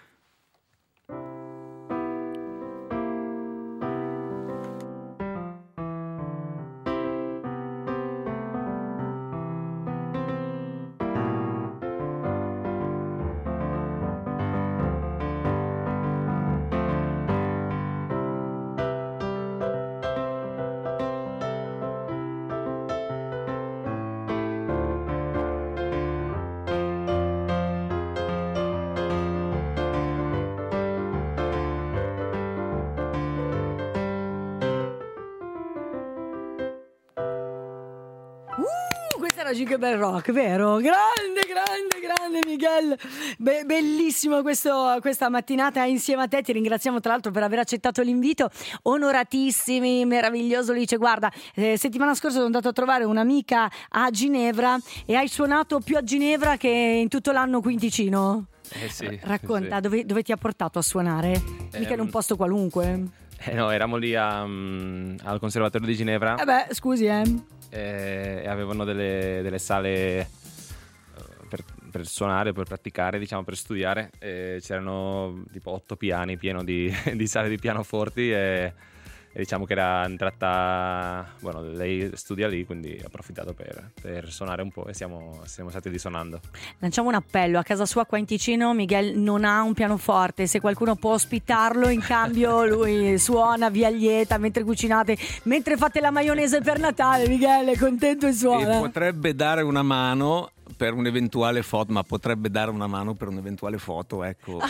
Questa era Giga Bel Rock, vero? Grande, grande, grande Miguel. Be- bellissimo questo, questa mattinata insieme a te. Ti ringraziamo tra l'altro per aver accettato l'invito. Onoratissimi, meraviglioso. Dice guarda, eh, settimana scorsa sono andato a trovare un'amica a Ginevra e hai suonato più a Ginevra che in tutto l'anno qui in Ticino. Eh sì. Racconta, sì. Dove, dove ti ha portato a suonare? Mica in un posto qualunque. Eh no, eravamo lì a, um, al Conservatorio di Ginevra. Eh beh, scusi eh. E avevano delle, delle sale eh, per, per suonare, per praticare, diciamo, per studiare. E c'erano tipo otto piani pieno di, di sale di pianoforti e, e diciamo che era entrata, bueno, lei studia lì, quindi ho approfittato per, per suonare un po' e siamo, siamo stati lì suonando. Lanciamo un appello: a casa sua qua in Ticino Miguel non ha un pianoforte, se qualcuno può ospitarlo in cambio lui suona via lieta mentre cucinate, mentre fate la maionese per Natale. Miguel è contento e suona. E potrebbe dare una mano per un'eventuale foto, ma potrebbe dare una mano per un'eventuale foto, ecco.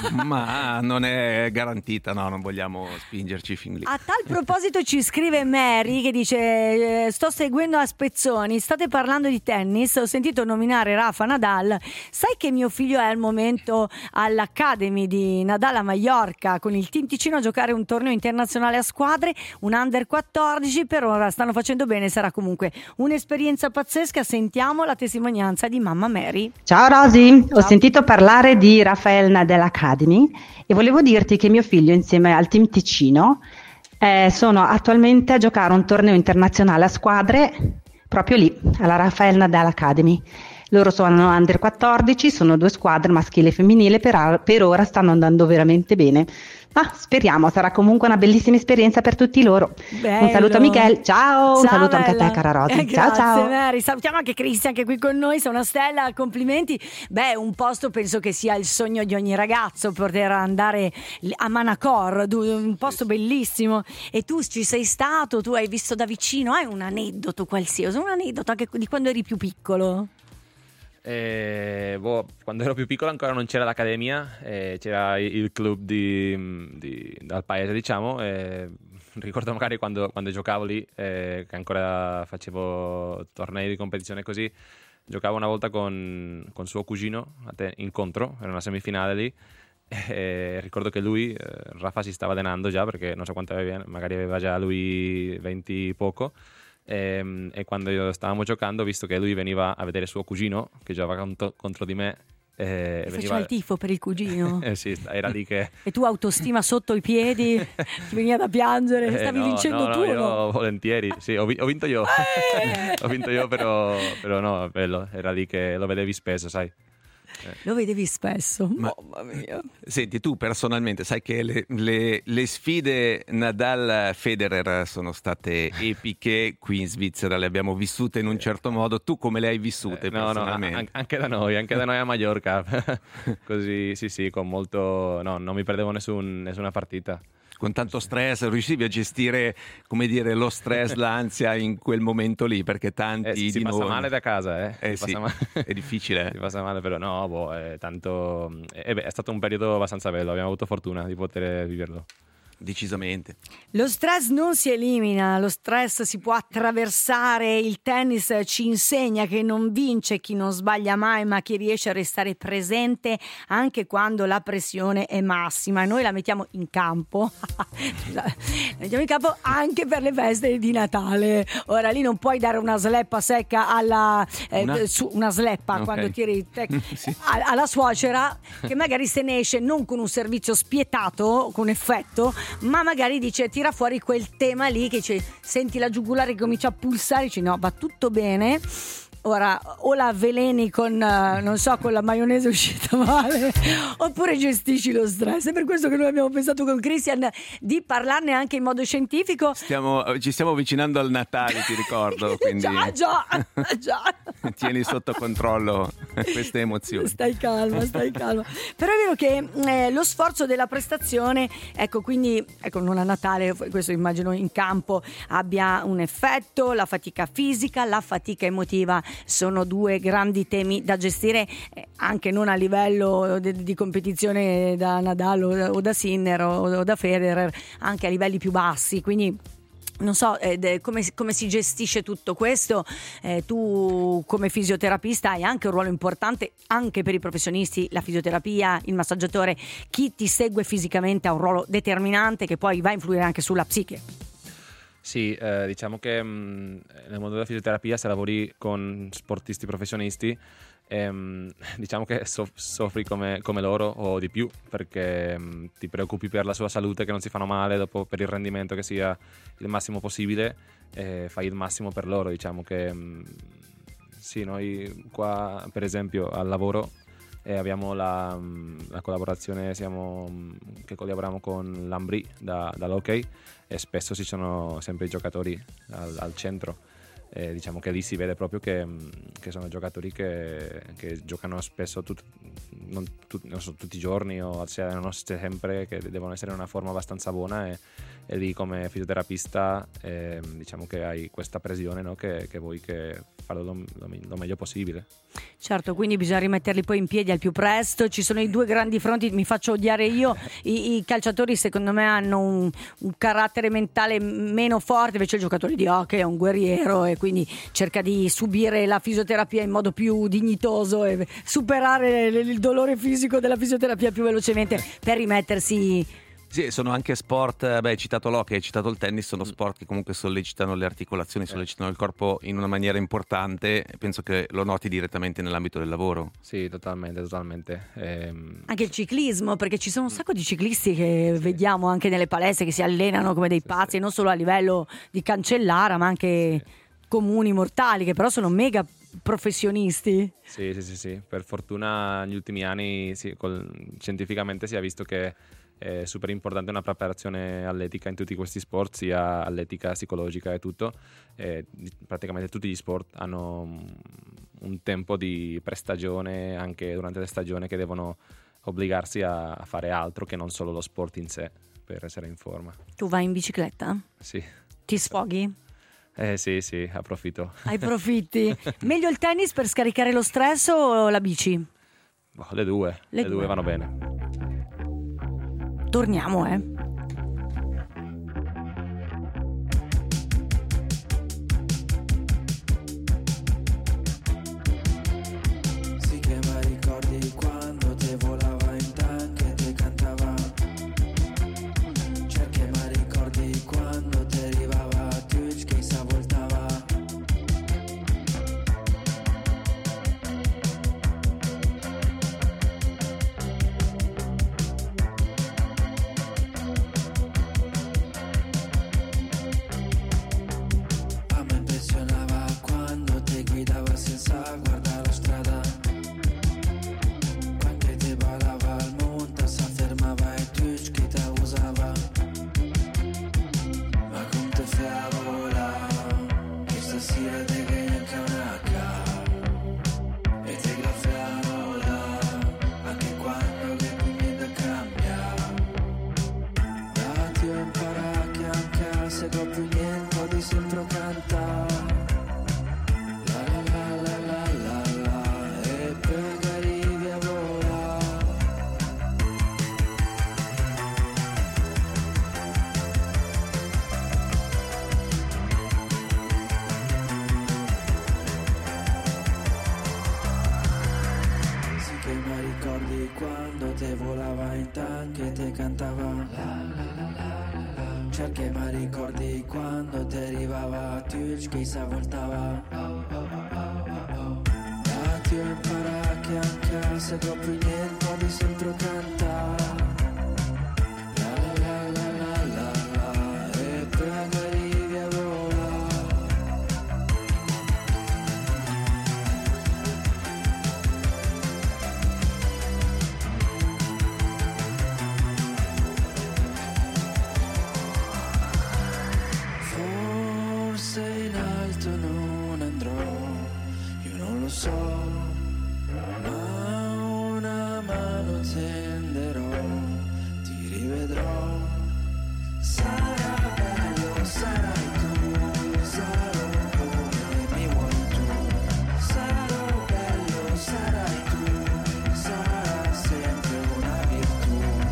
Ma non è garantita, no, non vogliamo spingerci fin lì. A tal proposito ci scrive Mary che dice: sto seguendo a spezzoni, state parlando di tennis, ho sentito nominare Rafa Nadal, sai che mio figlio è al momento all'Academy di Nadal a Maiorca con il team Ticino a giocare un torneo internazionale a squadre, un under quattordici, per ora stanno facendo bene, sarà comunque un'esperienza pazzesca. Sentiamo la testimonianza di mamma Mary. Ciao Rosy, Ciao. Ho sentito parlare di Rafael Nadal Academy e volevo dirti che mio figlio insieme al team Ticino eh, sono attualmente a giocare un torneo internazionale a squadre proprio lì, alla Rafael Nadal Academy. Loro sono under quattordici, sono due squadre, maschile e femminile, per, per ora stanno andando veramente bene. Ma speriamo, sarà comunque una bellissima esperienza per tutti loro. Bello. Un saluto a Miguel, ciao, un Ciao, saluto anche a bella. te cara Rosy, Eh, ciao grazie, ciao. Mary. Salutiamo anche Cristian che è qui con noi, sei una stella, complimenti. Beh, un posto penso che sia il sogno di ogni ragazzo, poter andare a Manacor, du- un posto bellissimo. E tu ci sei stato, tu hai visto da vicino, hai un aneddoto qualsiasi, un aneddoto anche di quando eri più piccolo? Eh, boh, quando ero più piccolo ancora non c'era l'accademia, eh, c'era il club di, di, dal paese, diciamo. Eh, ricordo magari quando, quando giocavo lì, eh, che ancora facevo tornei di competizione così, giocavo una volta con, con suo cugino a te, incontro, era una semifinale lì. E ricordo che lui, eh, Rafa, si stava allenando già perché non so quanto aveva, magari aveva già lui venti poco. E, e quando io stavamo giocando, visto che lui veniva a vedere suo cugino che giocava contro, contro di me, eh, E veniva... faceva il tifo per il cugino. eh sì, era lì che E tu autostima sotto i piedi, ti veniva da piangere, eh, stavi no, vincendo no, no, tu io no? volentieri, sì, ho, vi- ho vinto io Eh! ho vinto io, però, però no, è bello, era lì che lo vedevi spesso, sai. Lo vedevi spesso? Ma- Mamma mia. Senti, tu personalmente sai che le, le- le sfide Nadal-Federer sono state epiche qui in Svizzera, le abbiamo vissute in un certo modo. Tu come le hai vissute Eh, no, no, personalmente? an- anche da noi, anche da noi a Mallorca. Così, sì, sì, con molto... No, non mi perdevo nessun- nessuna partita. Con tanto stress riuscivi a gestire, come dire, lo stress, l'ansia in quel momento lì, perché tanti Eh, si, si di passa noi... male da casa, eh. Eh Si sì, passa male. è difficile. Si passa male, però no, boh, è tanto... eh, beh, è stato un periodo abbastanza bello, abbiamo avuto fortuna di poter viverlo. Decisamente. Lo stress non si elimina, lo stress si può attraversare, il tennis ci insegna che non vince chi non sbaglia mai, ma chi riesce a restare presente anche quando la pressione è massima, e noi la mettiamo in campo Scusa, la mettiamo in campo anche per le feste di Natale. Ora lì non puoi dare una sleppa secca alla eh, Una? su, una sleppa Ok. quando tiri te- Sì. a- alla suocera, che magari se ne esce non con un servizio spietato, con effetto, ma magari dice, tira fuori quel tema lì che dice, senti la giugulare che comincia a pulsare, dici no, va tutto bene. Ora o la avveleni con eh, non so, con la maionese uscita male, oppure gestisci lo stress. È per questo che noi abbiamo pensato con Christian di parlarne anche in modo scientifico. Stiamo, ci stiamo avvicinando al Natale, ti ricordo, quindi Già, già, già. tieni sotto controllo queste emozioni. Stai calma, stai calma. Però è vero che eh, lo sforzo della prestazione, ecco, quindi ecco, non a Natale, questo immagino in campo abbia un effetto, la fatica fisica, la fatica emotiva sono due grandi temi da gestire, eh, anche non a livello di, di competizione da Nadal o, o da Sinner o, o da Federer, anche a livelli più bassi, quindi non so eh, de- come, come si gestisce tutto questo. Eh, tu come fisioterapista hai anche un ruolo importante anche per i professionisti, la fisioterapia, il massaggiatore, chi ti segue fisicamente ha un ruolo determinante che poi va a influire anche sulla psiche. Sì, eh, diciamo che mh, nel mondo della fisioterapia, se lavori con sportisti professionisti, ehm, diciamo che soff- soffri come, come loro o di più, perché mh, ti preoccupi per la sua salute, che non si fanno male, dopo per il rendimento che sia il massimo possibile, e fai il massimo per loro. Diciamo che mh, sì, noi qua per esempio al lavoro eh, abbiamo la, mh, la collaborazione, siamo, mh, che collaboriamo con l'Ambri da, dall'hockey, e spesso ci sono sempre i giocatori al, al centro. Eh, diciamo che lì si vede proprio che, mh, che sono giocatori che, che giocano spesso tut, non, tut, non so, tutti i giorni, o se non sempre, che devono essere in una forma abbastanza buona, e, e lì come fisioterapista eh, diciamo che hai questa pressione, no? che, che vuoi che farlo lo, lo, lo meglio possibile. Certo, quindi bisogna rimetterli poi in piedi al più presto. Ci sono i due grandi fronti, mi faccio odiare io, i, i calciatori secondo me hanno un, un carattere mentale meno forte, invece il giocatore di hockey è un guerriero e quindi cerca di subire la fisioterapia in modo più dignitoso e superare il dolore fisico della fisioterapia più velocemente per rimettersi. Sì, sono anche sport, beh, hai citato l'hockey, hai citato il tennis, sono sport che comunque sollecitano le articolazioni, sollecitano il corpo in una maniera importante. Penso che lo noti direttamente nell'ambito del lavoro. Sì, totalmente, totalmente. Ehm, Anche il ciclismo, perché ci sono un sacco di ciclisti che vediamo anche nelle palestre che si allenano come dei pazzi, sì. non solo a livello di Cancellara, ma anche comuni mortali, che però sono mega professionisti. Sì, sì, sì, sì. Per fortuna negli ultimi anni sì, col- scientificamente si è visto che è super importante una preparazione atletica in tutti questi sport, sia atletica, psicologica e tutto. E praticamente tutti gli sport hanno un tempo di prestagione anche durante le stagioni, che devono obbligarsi a fare altro che non solo lo sport in sé per essere in forma. Tu vai in bicicletta? Sì. Ti sfoghi? Eh sì, sì, approfitto. Hai profitti? Meglio il tennis per scaricare lo stress o la bici? Boh, le due, Le le, due. due vanno bene. Torniamo, eh. Si chiama ricordi quando te volava in tanca e te cantava. Cerchi ma ricordi quando te arrivava a Twitch che si avvoltava. cantava cerchi ma ricordi quando derivava Twitch che si voltava da ti impara che anche se copri niente di sempre cantare la la la la la la e poi arrivi a volare. Forse in alto non andrò, io non lo so, ma una mano tenderò, ti rivedrò. Sarà bello, sarai tu, sarò come mi vuoi tu. Sarò bello, sarai tu, sarà sempre una virtù.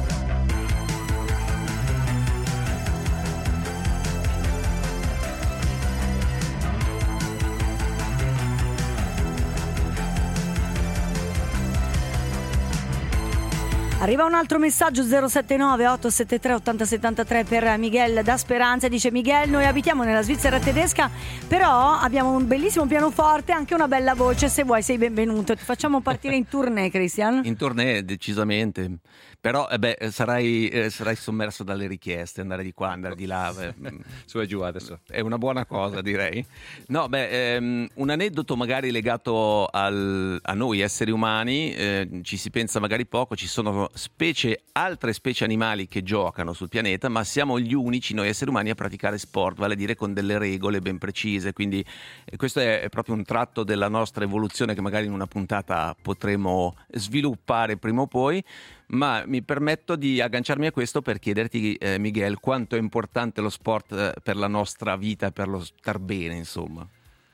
Arriva un altro messaggio zero sette nove otto sette tre otto zero sette tre per Miguel da Speranza. Dice: Miguel, noi abitiamo nella Svizzera tedesca, però abbiamo un bellissimo pianoforte e anche una bella voce. Se vuoi sei benvenuto. Ti facciamo partire in tournée, Christian? In tournée, decisamente. Però eh beh, sarai, eh, sarai sommerso dalle richieste, andare di qua, andare di là. eh, Su e giù adesso. È una buona cosa, direi. No, beh, ehm, un aneddoto magari legato al- a noi esseri umani, eh, ci si pensa magari poco, ci sono specie, altre specie animali che giocano sul pianeta, ma siamo gli unici, noi esseri umani, a praticare sport, vale a dire con delle regole ben precise, quindi eh, questo è, è proprio un tratto della nostra evoluzione che magari in una puntata potremo sviluppare prima o poi. Ma mi permetto di agganciarmi a questo per chiederti, eh, Miguel, quanto è importante lo sport eh, per la nostra vita, per lo star bene, insomma.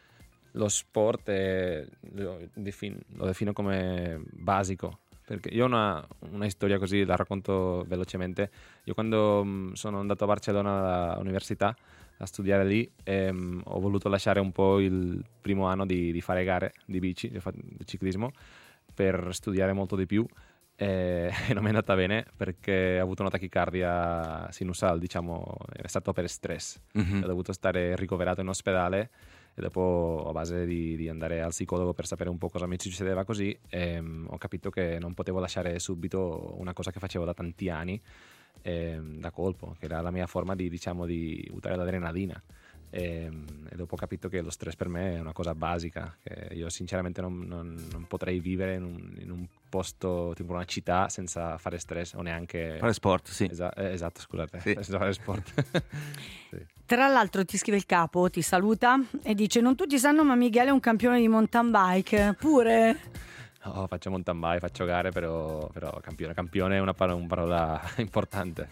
Lo sport è, lo, defin- lo defino come basico, perché io ho una, una storia così, la racconto velocemente. Io quando mh, sono andato a Barcellona all'università a studiare lì, ehm, ho voluto lasciare un po' il primo anno di, di fare gare di bici, di, fa- di ciclismo, per studiare molto di più. E non mi è andata bene perché ho avuto una tachicardia sinusale, diciamo, è stato per stress. Mhm. Ho dovuto stare ricoverato in ospedale e dopo, a base di, di andare al psicologo per sapere un po' cosa mi succedeva così, ehm, ho capito che non potevo lasciare subito una cosa che facevo da tanti anni, ehm, da colpo, che era la mia forma di, diciamo, di usare l'adrenalina. E, e dopo ho capito che lo stress per me è una cosa basica, che io sinceramente non, non- non potrei vivere in un, in un posto tipo una città senza fare stress o neanche Fare sport, sì. Esa- eh, esatto, scusate, Sì. senza fare sport. Sì. Tra l'altro ti scrive il capo, ti saluta e dice: non tutti sanno, ma Miguel è un campione di mountain bike. Pure? Oh, faccio mountain bike, faccio gare, però, però campione, campione è una parola, una parola importante.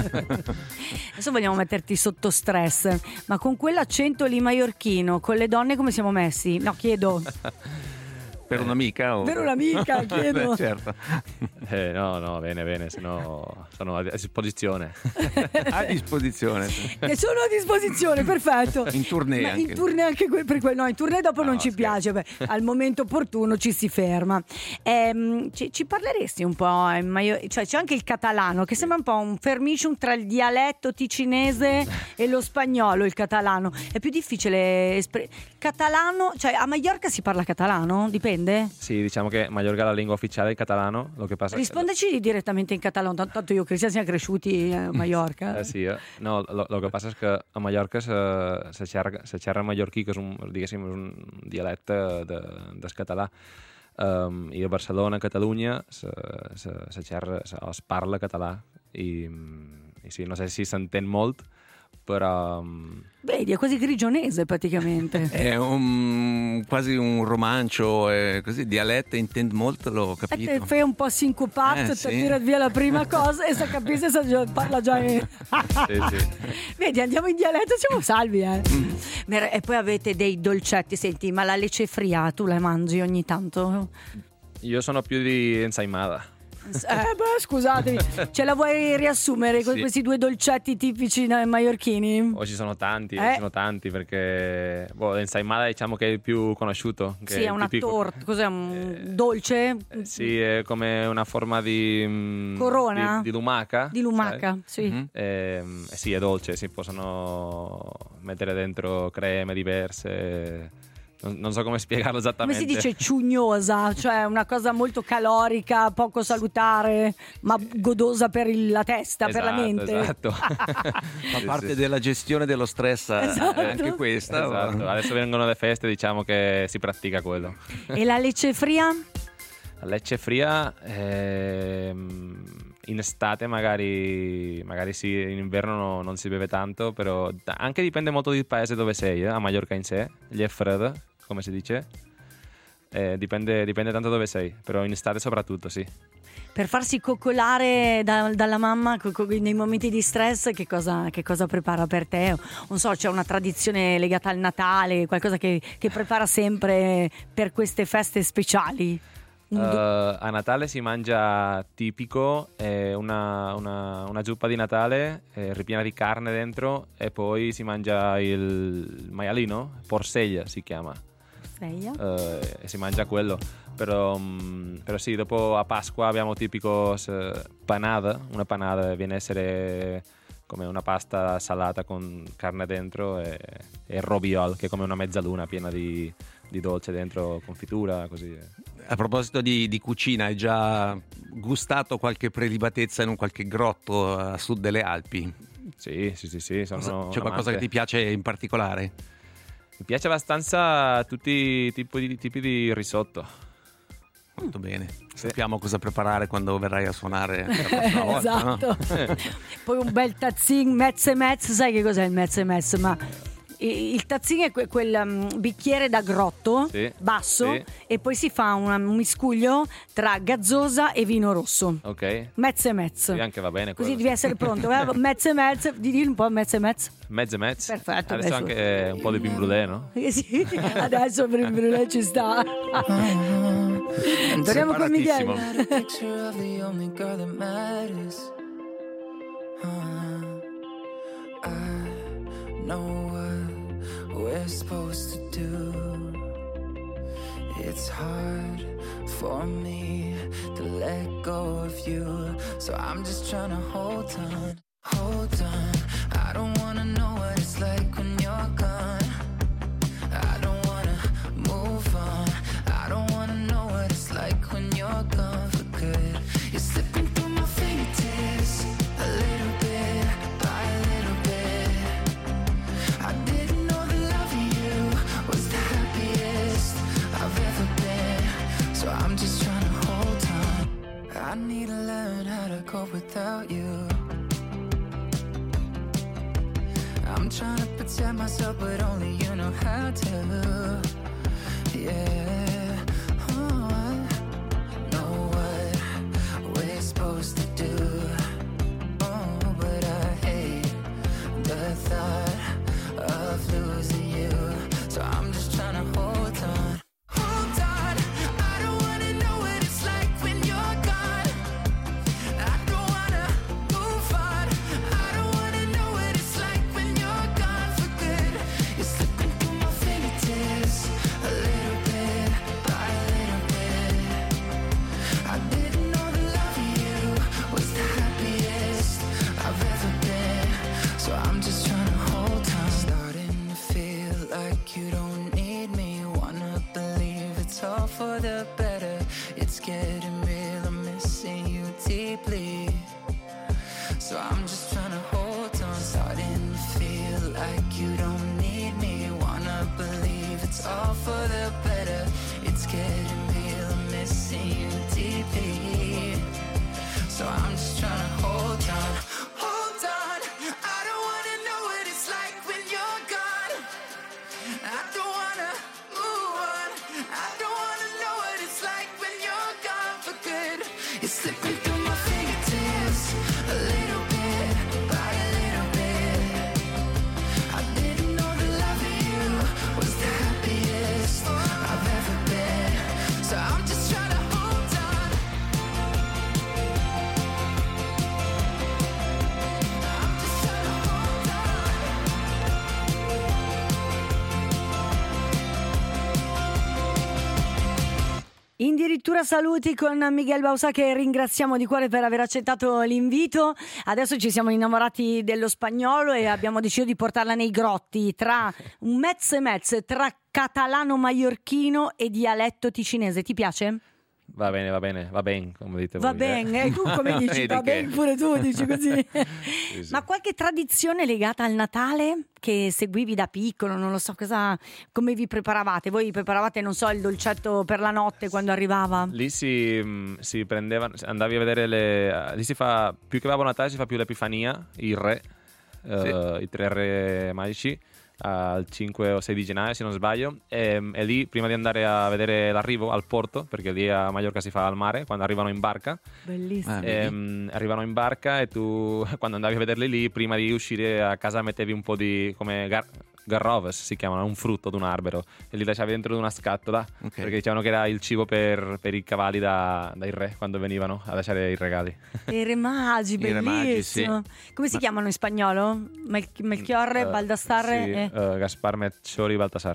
Adesso vogliamo metterti sotto stress, ma con quell'accento lì maiorchino, con le donne come siamo messi? No, chiedo. Per un'amica? O... Per un'amica, chiedo. Beh, certo. Eh, no, no, bene, bene, se no sono a disposizione. A disposizione. Che sono a disposizione, perfetto. In tournée Ma anche. in tournée anche que- per quello. No, in tournée dopo No, non ci scherzo. piace, beh, al momento opportuno ci si ferma. Ehm, ci, ci parleresti un po', eh, ma io- cioè c'è anche il catalano che sembra un po' un fermicium tra il dialetto ticinese e lo spagnolo, il catalano. È più difficile espre- catalano, cioè a Mallorca si parla catalano? Dipende. Sì, diciamo che Mallorca la lingua ufficiale è il catalano, lo che passa Rispondeci direttamente in catalano, tant- tanto io e Cristian siamo cresciuti a Mallorca. Eh, sí, eh. No, lo, lo que passa és que a Mallorca se, se, xerra, se xerra mallorquí, que és un, diguéssim, és un dialecte de, del català. Um, I a Barcelona, a Catalunya, se, se, se, xerra, se, es parla català. I, i sí, no sé si s'entén molt, però... um, Vedi, è quasi grigionese praticamente. È un, quasi un romancio, eh, così, dialetto, intendo molto, l'ho E te capito. fai un po' sincopato, Eh, ti sì. tira via la prima cosa e se capisci se già- parla già in... sì, sì. Vedi, andiamo in dialetto, siamo salvi, eh. Mm. Mer- E poi avete dei dolcetti, senti, ma la lecce fria tu la mangi ogni tanto? Io sono più di ensaimada. Eh, beh, scusatemi, ce la vuoi riassumere con Sì. questi due dolcetti tipici na- maiorchini? O ci sono tanti, Eh. ci sono tanti perché boh, l'ensaimada diciamo che è il più conosciuto. Che Sì, è una tipico- torta, cos'è? Un dolce? Eh, Sì, è come una forma di mm, Corona? di, di lumaca. Di lumaca, sai? sì. Mhm. Ehm, eh sì, è dolce, si possono mettere dentro creme diverse. Non, non so come spiegarlo Come esattamente. si dice ciugnosa, cioè una cosa molto calorica, poco salutare, ma godosa per il- la testa, per la Esatto, mente. Esatto. Fa Sì, parte sì. della gestione dello stress, eh, Esatto. anche questa. Esatto. Adesso vengono le feste, diciamo che si pratica quello. E la lecce fria? La lecce fria ehm, in estate magari, magari sì, in inverno no- non si beve tanto, però da- anche dipende molto dal paese dove sei, eh, a Mallorca in sé, gli è freddo, come si dice. Eh, dipende, dipende tanto dove sei, però in estate soprattutto sì. Per farsi coccolare da- dalla mamma co- co- nei momenti di stress, che cosa, che cosa prepara per te? Non so, c'è una tradizione legata al Natale, qualcosa che, che prepara sempre per queste feste speciali? Un do- Uh, a Natale si mangia tipico eh, una, una, una zuppa di Natale eh, ripiena di carne dentro e poi si mangia il maialino, porseglia si chiama, Seia? eh, e si mangia quello. Però, mm, però sì, dopo a Pasqua abbiamo tipico s- panada, una panada viene a essere come una pasta salata con carne dentro e, e robiol, che è come una mezzaluna piena di, di dolce dentro, confitura, così. A proposito di, di cucina, hai già gustato qualche prelibatezza in un qualche grotto a sud delle Alpi? Sì, sì, sì, sì, sono Cosa- un C'è qualcosa amante. che ti piace in particolare? Mi piace abbastanza tutti i tipi di, tipi di risotto. Molto bene. Sappiamo cosa preparare quando verrai a suonare per la prossima volta, no? Esatto. Poi un bel tazzin, mezzo e mezzo, sai che cos'è il mezzo e mezzo? Ma i- il tazzin è que- quel um, bicchiere da grotto Sì, basso sì. e poi si fa una- un miscuglio tra gazzosa e vino rosso. Ok? Mezzo e mezzo. Sì, anche va bene Così quello, devi sì. essere pronto. eh? Mezzo e mezzo, di dire un po' mezzo e mezzo. Mezzo e mezzo. Perfetto, Adesso adesso- anche un po' di bim brûlé, no? Eh sì, adesso per il brûlé ci sta. Torniamo con Miguel. Not a picture of the only girl that matters. Uh, I know what we're supposed to do. It's hard for me to let go of you, so I'm just trying to hold on, hold on. I don't wanna know what it's like when you're gone. I don't wanna move on. I don't wanna know what it's like when you're gone for good. You're slipping through my fingertips, a little bit by a little bit. I didn't know that loving you was the happiest I've ever been. So I'm just trying to hold on. I need to learn how to cope without you. I'm trying to protect myself, but only you know how to. Yeah, oh, I know what we're supposed to do. Oh, but I hate the thought of losing you. So I'm just trying to hold on. Hold on, I don't wanna know what it's like when you're gone. I don't wanna move on. I don't wanna know what it's like when you're gone for good. You're slipping through my fingertips, a little bit by a little bit. I didn't know that loving you was the happiest I've ever been. So I'm just trying to hold on. Starting to feel like you don't need me. Wanna believe it's all for the better. It's getting real, I'm missing you deeply. So I'm just trying to hold on. Starting to feel like you don't need me. Wanna believe it's all for the better. It's getting real, I'm missing you deeply. So I'm just trying to hold on. Hold on. I don't wanna know what it's like when you're gone. I don't wanna move on. I don't wanna know what it's like when you're gone for good. You're slipping through my fingertips, a little bit by a little bit. I didn't know that loving you was the happiest I've ever been. So I'm just trying to hold on. Addirittura saluti con Miguel Bausà, che ringraziamo di cuore per aver accettato l'invito. Adesso ci siamo innamorati dello spagnolo e abbiamo deciso di portarla nei grotti, tra un mezzo e mezzo tra catalano maiorchino e dialetto ticinese. Ti piace? Va bene, va bene, va bene, come dite Va voi. bene, e tu come dici? Vedi Va che- bene pure tu, dici così. Sì, sì. Ma qualche tradizione legata al Natale che seguivi da piccolo? Non lo so, cosa, come vi preparavate? Voi preparavate, non so, il dolcetto per la notte quando arrivava? Lì si, mh, si prendeva, andavi a vedere le... Lì si fa, più che Babbo Natale si fa più l'Epifania, il re, eh, i tre re magici, al cinque o sei di gennaio se non sbaglio, e, e lì prima di andare a vedere l'arrivo al porto, perché lì a Mallorca si fa al mare, quando arrivano in barca, Bellissimo. Ah, vedi? ehm, arrivano in barca e tu quando andavi a vederli lì, prima di uscire a casa mettevi un po' di, come gar- garroves si chiamano, un frutto ad un albero, e li lasciavi dentro di una scatola, Ok. perché dicevano che era il cibo per, per i cavalli da, dai re quando venivano a lasciare i regali. I re magi, I re magi, bellissimo. Come si chiamano in spagnolo? Mel- Melchiorre, Eh, Baldassarre? sì, e- eh, Gaspar, Melchiorre, Baltasar.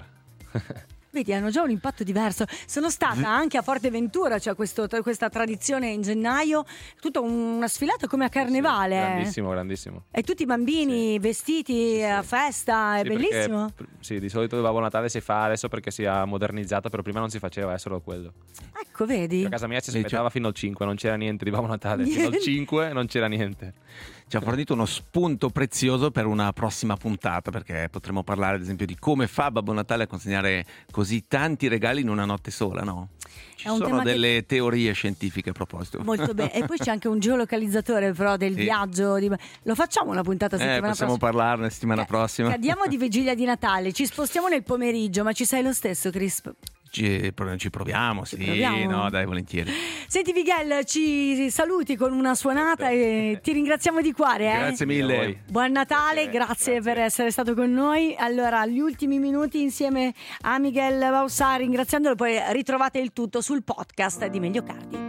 Vedi, hanno già un impatto diverso. Sono stata anche a Forteventura, c'è questo- questa tradizione in gennaio, tutta una sfilata come a carnevale. eh. Grandissimo, grandissimo. E tutti i bambini vestiti a festa, è Sì, perché, bellissimo. pr- sì, di solito il Babbo Natale si fa adesso perché si è modernizzato, però prima non si faceva, è solo quello. Ecco, vedi? A casa mia si Sì, aspettava fino al cinque, non c'era niente di Babbo Natale. Fino al Niente. cinque non c'era niente. Ci ha fornito uno spunto prezioso per una prossima puntata, perché potremo parlare ad esempio di come fa Babbo Natale a consegnare così tanti regali in una notte sola, no? Ci È un sono tema che- delle teorie scientifiche a proposito. Molto bene. E poi c'è anche un geolocalizzatore però del Sì. viaggio. Di... Lo facciamo una puntata Eh, settimana possiamo prossima? parlarne settimana Ca- prossima. Cadiamo di vigilia di Natale, ci spostiamo nel pomeriggio, ma ci sei lo stesso, Crisp? Ci, ci proviamo, sì, proviamo? no, dai, volentieri. Senti Miguel, ci saluti con una suonata e ti ringraziamo di cuore. Eh? Grazie A mille. voi. Buon Natale, Grazie, grazie, grazie. per essere stato con noi. Allora, gli ultimi minuti insieme a Miguel Bausà, ringraziandolo, poi ritrovate il tutto sul podcast di Meglio Cardi.